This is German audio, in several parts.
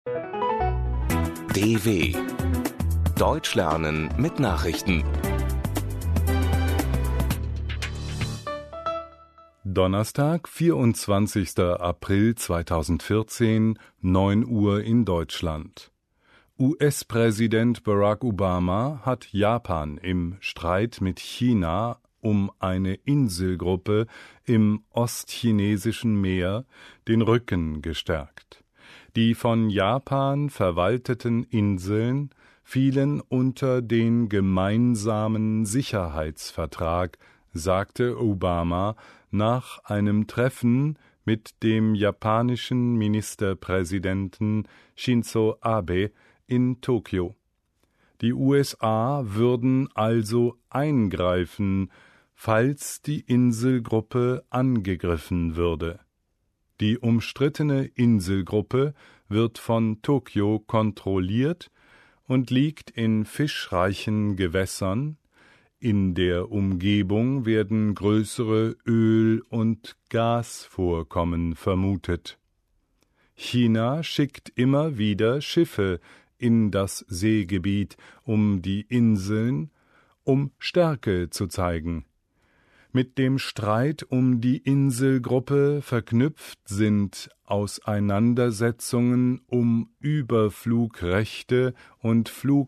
DW Deutsch lernen mit Nachrichten. Donnerstag, 24. April 2014, 9 Uhr in Deutschland. US-Präsident Barack Obama hat Japan im Streit mit China um eine Inselgruppe im ostchinesischen Meer den Rücken gestärkt. Die von Japan verwalteten Inseln fielen unter den gemeinsamen Sicherheitsvertrag, sagte Obama nach einem Treffen mit dem japanischen Ministerpräsidenten Shinzo Abe in Tokio. Die USA würden also eingreifen, falls die Inselgruppe angegriffen würde. Die umstrittene Inselgruppe wird von Tokio kontrolliert und liegt in fischreichen Gewässern. In der Umgebung werden größere Öl- und Gasvorkommen vermutet. China schickt immer wieder Schiffe in das Seegebiet um die Inseln, um Stärke zu zeigen. Mit dem Streit um die Inselgruppe verknüpft sind Auseinandersetzungen um Überflugrechte und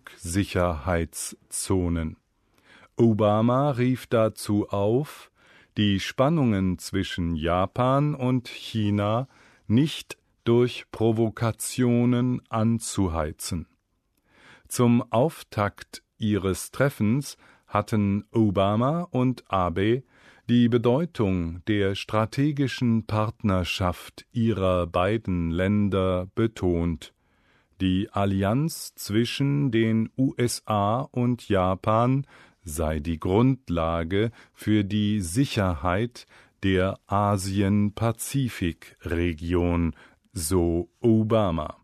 Flugsicherheitszonen. Obama rief dazu auf, die Spannungen zwischen Japan und China nicht durch Provokationen anzuheizen. Zum Auftakt ihres Treffens hatten Obama und Abe die Bedeutung der strategischen Partnerschaft ihrer beiden Länder betont. Die Allianz zwischen den USA und Japan sei die Grundlage für die Sicherheit der Asien-Pazifik-Region, so Obama.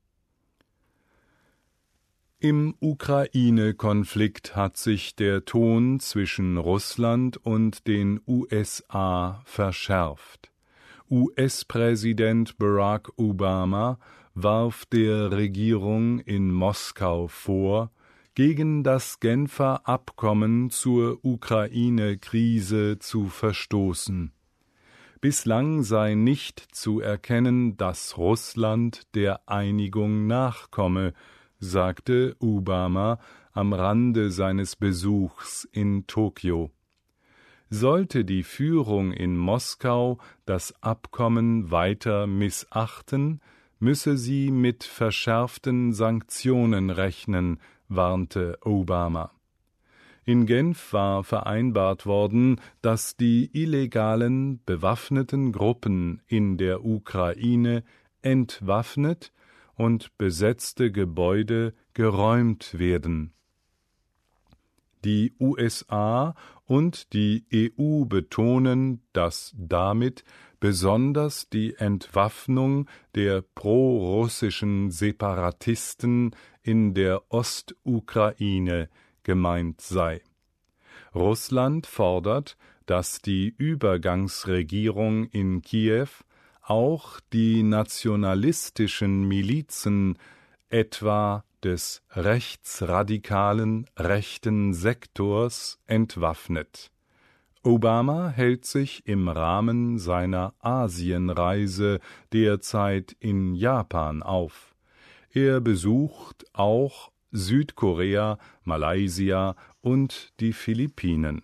Im Ukraine-Konflikt hat sich der Ton zwischen Russland und den USA verschärft. US-Präsident Barack Obama warf der Regierung in Moskau vor, gegen das Genfer Abkommen zur Ukraine-Krise zu verstoßen. Bislang sei nicht zu erkennen, dass Russland der Einigung nachkomme, sagte Obama am Rande seines Besuchs in Tokio. Sollte die Führung in Moskau das Abkommen weiter missachten, müsse sie mit verschärften Sanktionen rechnen, warnte Obama. In Genf war vereinbart worden, dass die illegalen bewaffneten Gruppen in der Ukraine entwaffnet und besetzte Gebäude geräumt werden. Die USA und die EU betonen, dass damit besonders die Entwaffnung der pro-russischen Separatisten in der Ostukraine gemeint sei. Russland fordert, dass die Übergangsregierung in Kiew auch die nationalistischen Milizen, etwa des rechtsradikalen rechten Sektors, entwaffnet. Obama hält sich im Rahmen seiner Asienreise derzeit in Japan auf. Er besucht auch Südkorea, Malaysia und die Philippinen.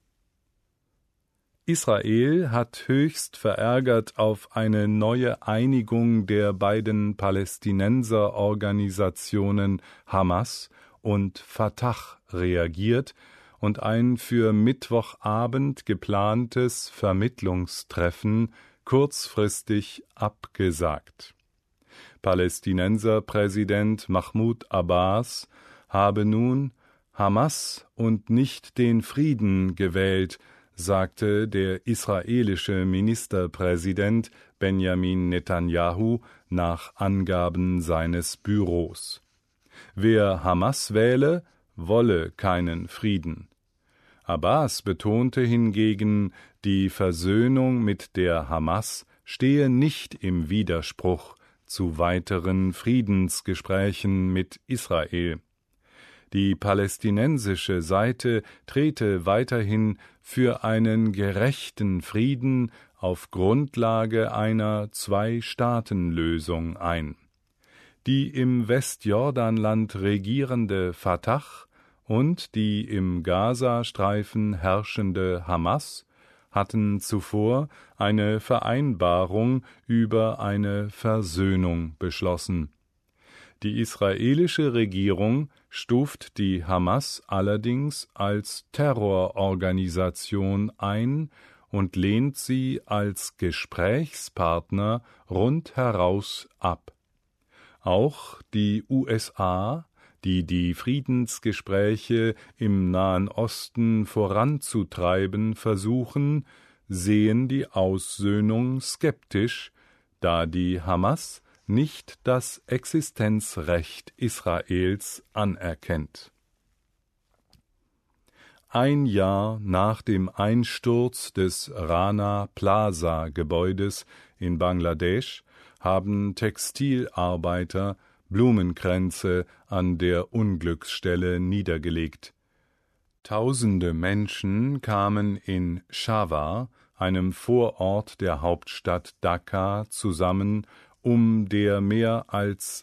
Israel hat höchst verärgert auf eine neue Einigung der beiden Palästinenserorganisationen Hamas und Fatah reagiert und ein für Mittwochabend geplantes Vermittlungstreffen kurzfristig abgesagt. Palästinenserpräsident Mahmoud Abbas habe nun Hamas und nicht den Frieden gewählt, sagte der israelische Ministerpräsident Benjamin Netanyahu nach Angaben seines Büros. Wer Hamas wähle, wolle keinen Frieden. Abbas betonte hingegen, die Versöhnung mit der Hamas stehe nicht im Widerspruch zu weiteren Friedensgesprächen mit Israel. Die palästinensische Seite trete weiterhin für einen gerechten Frieden auf Grundlage einer Zwei-Staaten-Lösung ein. Die im Westjordanland regierende Fatah und die im Gazastreifen herrschende Hamas hatten zuvor eine Vereinbarung über eine Versöhnung beschlossen. Die israelische Regierung stuft die Hamas allerdings als Terrororganisation ein und lehnt sie als Gesprächspartner rundheraus ab. Auch die USA, die die Friedensgespräche im Nahen Osten voranzutreiben versuchen, sehen die Aussöhnung skeptisch, da die Hamas nicht das Existenzrecht Israels anerkennt. Ein Jahr nach dem Einsturz des Rana Plaza-Gebäudes in Bangladesch haben Textilarbeiter Blumenkränze an der Unglücksstelle niedergelegt. Tausende Menschen kamen in Schawa, einem Vorort der Hauptstadt Dhaka, zusammen, um der mehr als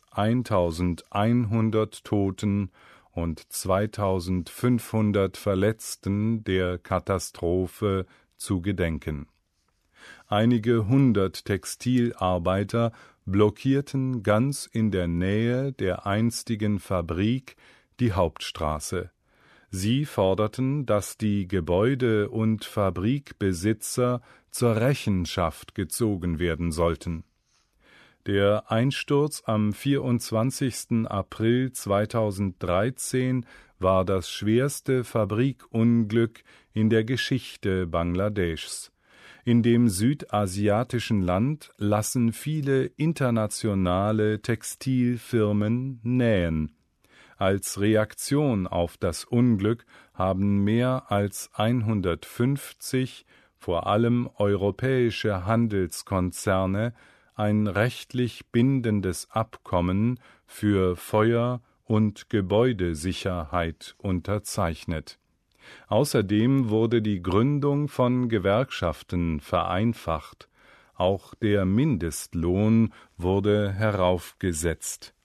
1100 Toten und 2500 Verletzten der Katastrophe zu gedenken. Einige hundert Textilarbeiter blockierten ganz in der Nähe der einstigen Fabrik die Hauptstraße. Sie forderten, dass die Gebäude- und Fabrikbesitzer zur Rechenschaft gezogen werden sollten. Der Einsturz am 24. April 2013 war das schwerste Fabrikunglück in der Geschichte Bangladeschs. In dem südasiatischen Land lassen viele internationale Textilfirmen nähen. Als Reaktion auf das Unglück haben mehr als 150, vor allem europäische Handelskonzerne, ein rechtlich bindendes Abkommen für Feuer- und Gebäudesicherheit unterzeichnet. Außerdem wurde die Gründung von Gewerkschaften vereinfacht. Auch der Mindestlohn wurde heraufgesetzt.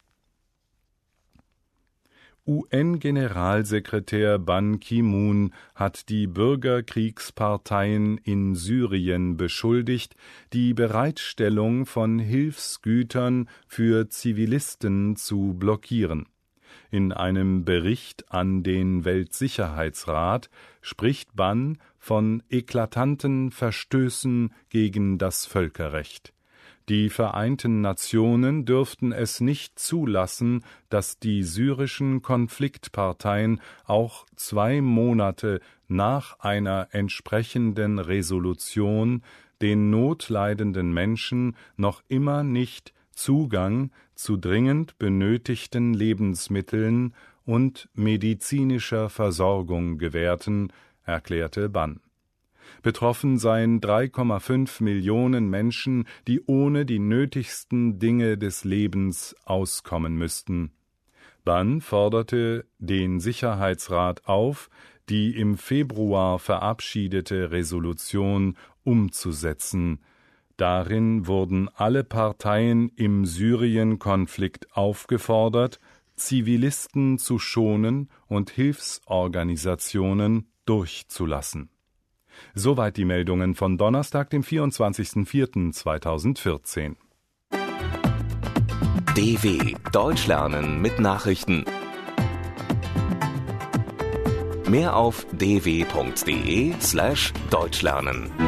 UN-Generalsekretär Ban Ki-moon hat die Bürgerkriegsparteien in Syrien beschuldigt, die Bereitstellung von Hilfsgütern für Zivilisten zu blockieren. In einem Bericht an den Weltsicherheitsrat spricht Ban von eklatanten Verstößen gegen das Völkerrecht. Die Vereinten Nationen dürften es nicht zulassen, dass die syrischen Konfliktparteien auch 2 Monate nach einer entsprechenden Resolution den notleidenden Menschen noch immer nicht Zugang zu dringend benötigten Lebensmitteln und medizinischer Versorgung gewährten, erklärte Ban. Betroffen seien 3,5 Millionen Menschen, die ohne die nötigsten Dinge des Lebens auskommen müssten. Ban forderte den Sicherheitsrat auf, die im Februar verabschiedete Resolution umzusetzen. Darin wurden alle Parteien im Syrien-Konflikt aufgefordert, Zivilisten zu schonen und Hilfsorganisationen durchzulassen. Soweit die Meldungen von Donnerstag, dem 24.04.2014. DW Deutsch lernen mit Nachrichten. Mehr auf dw.de/deutschlernen.